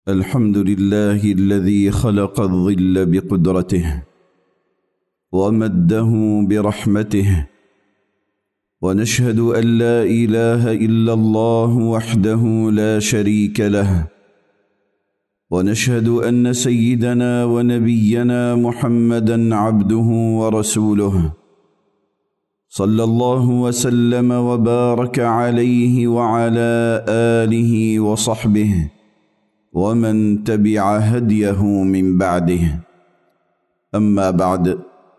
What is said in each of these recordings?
الحمد لله الذي خلق الظل بقدرته ومده برحمته، ونشهد أن لا إله إلا الله وحده لا شريك له، ونشهد أن سيدنا ونبينا محمدًا عبده ورسوله، صلى الله وسلم وبارك عليه وعلى آله وصحبه ومن تبع هديه من بعده. أما بعد،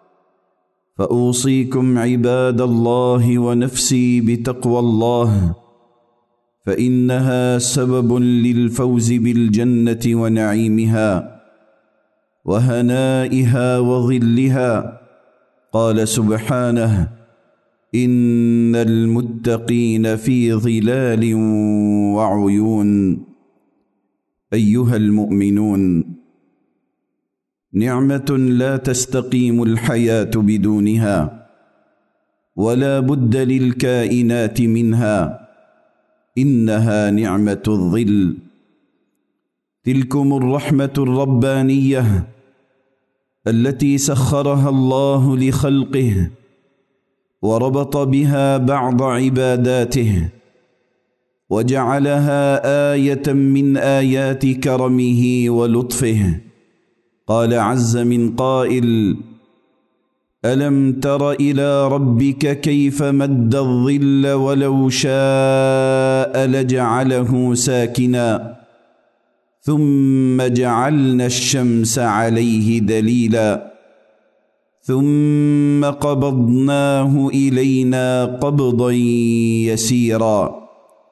فأوصيكم عباد الله ونفسي بتقوى الله، فإنها سبب للفوز بالجنة ونعيمها وهنائها وظلها. قال سبحانه: إن المتقين في ظلال وعيون. أيها المؤمنون، نعمة لا تستقيم الحياة بدونها، ولا بد للكائنات منها، إنها نعمة الظل. تلكم الرحمة الربانية التي سخرها الله لخلقه وربط بها بعض عباداته، وجعلها آية من آيات كرمه ولطفه. قال عز من قائل: ألم تر إلى ربك كيف مد الظل ولو شاء لجعله ساكنا ثم جعلنا الشمس عليه دليلا ثم قبضناه إلينا قبضا يسيرا.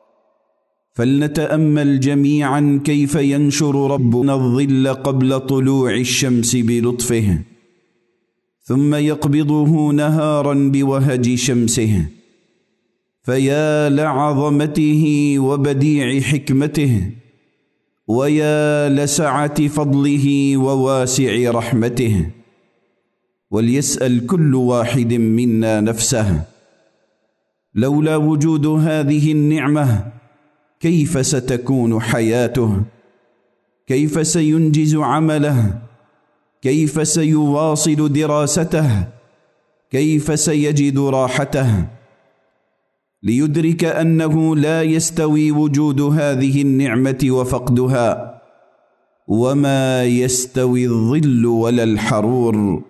فلنتأمل جميعا كيف ينشر ربنا الظل قبل طلوع الشمس بلطفه، ثم يقبضه نهارا بوهج شمسه. فيا لعظمته وبديع حكمته، ويا لسعة فضله وواسع رحمته. وليسأل كل واحد منا نفسه: لولا وجود هذه النعمة كيف ستكون حياته؟ كيف سينجز عمله؟ كيف سيواصل دراسته؟ كيف سيجد راحته؟ ليدرك أنه لا يستوي وجود هذه النعمة وفقدها، وما يستوي الظل ولا الحرور.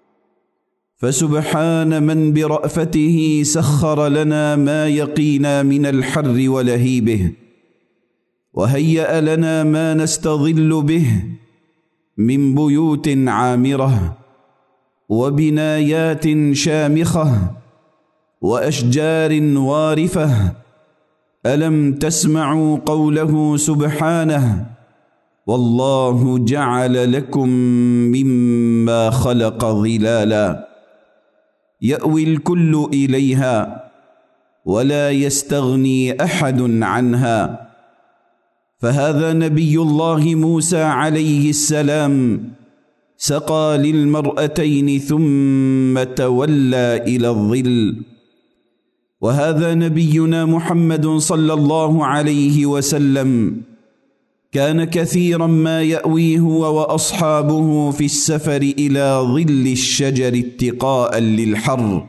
فسبحان من برأفته سخر لنا ما يقينا من الحر ولهيبه، وهيأ لنا ما نستظل به من بيوت عامرة وبنايات شامخة وأشجار وارفة. ألم تسمعوا قوله سبحانه: والله جعل لكم مما خلق ظلالا يأوي الكل إليها ولا يستغني أحد عنها. فهذا نبي الله موسى عليه السلام سقى للمرأتين ثم تولى إلى الظل، وهذا نبينا محمد صلى الله عليه وسلم كان كثيرا ما يأوي هو وأصحابه في السفر إلى ظل الشجر اتقاء للحر.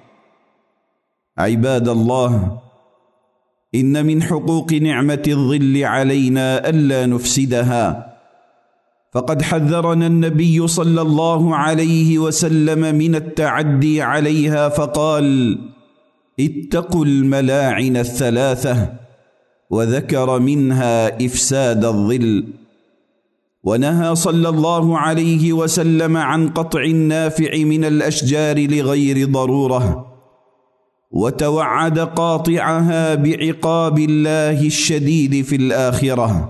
عباد الله، إن من حقوق نعمة الظل علينا ألا نفسدها، فقد حذرنا النبي صلى الله عليه وسلم من التعدي عليها فقال: اتقوا الملاعن الثلاثة، وذكر منها إفساد الظل. ونهى صلى الله عليه وسلم عن قطع النافع من الأشجار لغير ضرورة، وتوعد قاطعها بعقاب الله الشديد في الآخرة.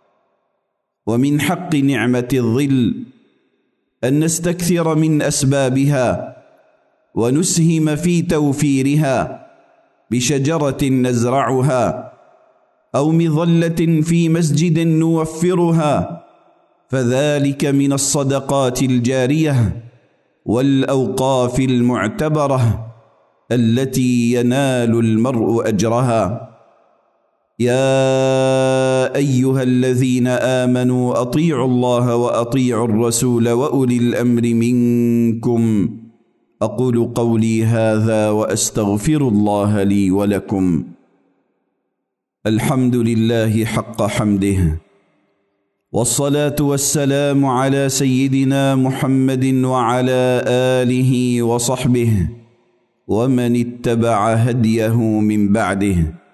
ومن حق نعمة الظل أن نستكثر من أسبابها ونسهم في توفيرها بشجرة نزرعها أو مظلة في مسجد نوفرها، فذلك من الصدقات الجارية والأوقاف المعتبرة التي ينال المرء أجرها. يا أيها الذين آمنوا أطيعوا الله وأطيعوا الرسول وأولي الأمر منكم. أقول قولي هذا وأستغفر الله لي ولكم. الحمد لله حق حمده، والصلاة والسلام على سيدنا محمد وعلى آله وصحبه ومن اتبع هديه من بعده.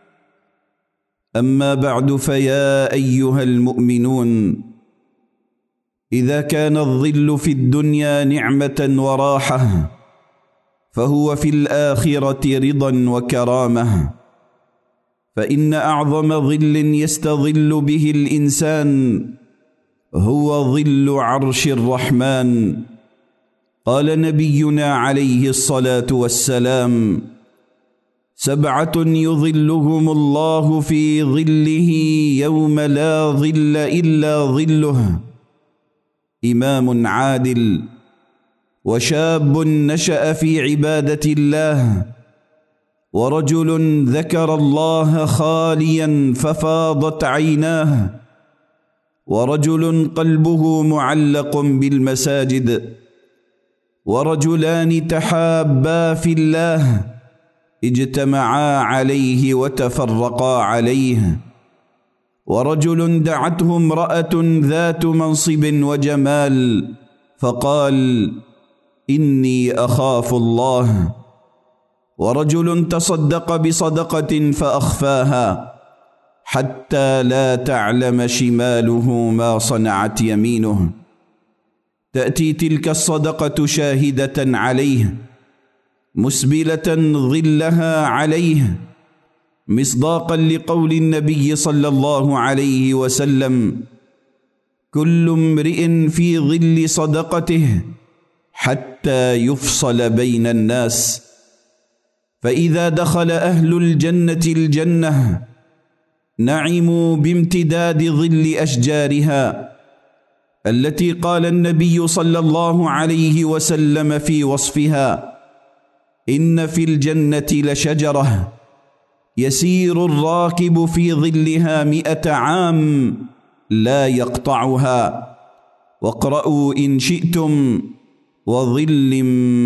أما بعد، فيا أيها المؤمنون، إذا كان الظل في الدنيا نعمة وراحة، فهو في الآخرة رضا وكرامة. فإن أعظم ظل يستظل به الإنسان هو ظل عرش الرحمن. قال نبينا عليه الصلاة والسلام: 7 يظلهم الله في ظله يوم لا ظل إلا ظله: إمام عادل، وشاب نشأ في عبادة الله، ورجل ذكر الله خاليا ففاضت عيناه، ورجل قلبه معلق بالمساجد، ورجلان تحابا في الله اجتمعا عليه وتفرقا عليه، ورجل دعته امرأة ذات منصب وجمال فقال: إني أخاف الله، ورجل تصدق بصدقة فأخفاها حتى لا تعلم شماله ما صنعت يمينه. تأتي تلك الصدقة شاهدة عليه مسبلة ظلها عليه، مصداقا لقول النبي صلى الله عليه وسلم: كل امرئ في ظل صدقته حتى يفصل بين الناس. فإذا دخل أهل الجنة الجنة نعموا بامتداد ظل أشجارها، التي قال النبي صلى الله عليه وسلم في وصفها: إن في الجنة لشجرة يسير الراكب في ظلها 100 عام لا يقطعها. واقرأوا إن شئتم: وظل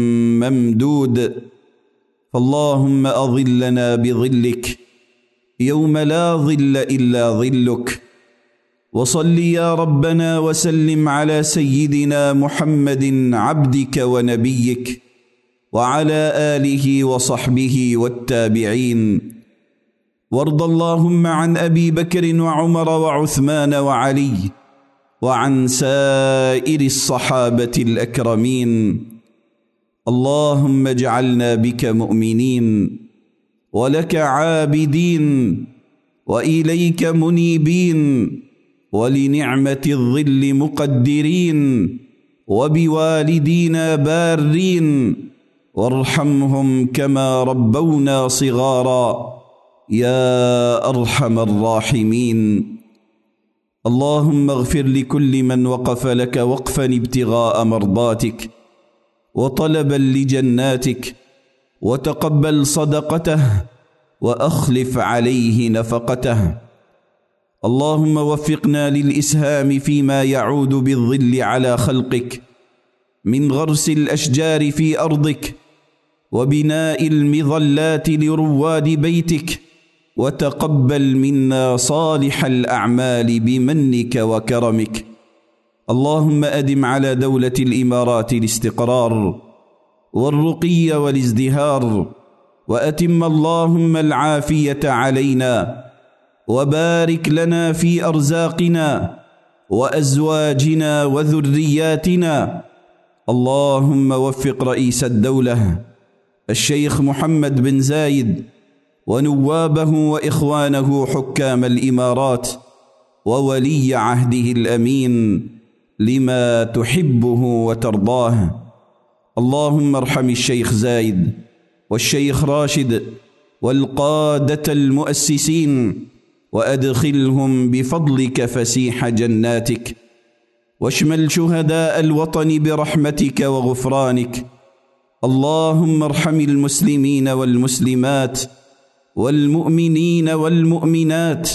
ممدود. فاللهم أظلنا بظلك يوم لا ظل إلا ظلك. وصل يا ربنا وسلم على سيدنا محمد عبدك ونبيك، وعلى آله وصحبه والتابعين. وارض اللهم عن أبي بكر وعمر وعثمان وعلي، وعن سائر الصحابة الأكرمين. اللهم اجعلنا بك مؤمنين، ولك عابدين، وإليك منيبين، ولنعمة الظل مقدرين، وبوالدينا بارين، وارحمهم كما ربونا صغارا يا أرحم الراحمين. اللهم اغفر لكل من وقف لك وقفا ابتغاء مرضاتك وطلبا لجناتك، وتقبل صدقته وأخلف عليه نفقته. اللهم وفقنا للإسهام فيما يعود بالظل على خلقك من غرس الأشجار في أرضك، وبناء المظلات لرواد بيتك، وتقبل منا صالح الأعمال بمنك وكرمك. اللهم أدم على دولة الإمارات الاستقرار والرقي والازدهار، وأتم اللهم العافية علينا، وبارك لنا في أرزاقنا وأزواجنا وذرياتنا. اللهم وفق رئيس الدولة الشيخ محمد بن زايد ونوابه وإخوانه حكام الإمارات وولي عهده الأمين لما تحبه وترضاه. اللهم ارحم الشيخ زايد والشيخ راشد والقادة المؤسسين، وأدخلهم بفضلك فسيح جناتك، واشمل شهداء الوطن برحمتك وغفرانك. اللهم ارحم المسلمين والمسلمات والمؤمنين والمؤمنات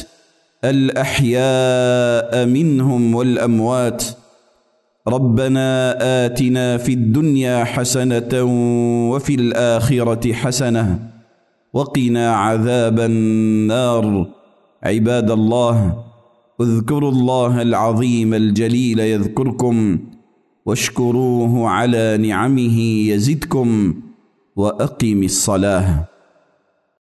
الأحياء منهم والأموات. ربنا آتنا في الدنيا حسنة وفي الآخرة حسنة وقنا عذاب النار. عباد الله، اذكروا الله العظيم الجليل يذكركم، واشكروه على نعمه يزدكم، وأقم الصلاة.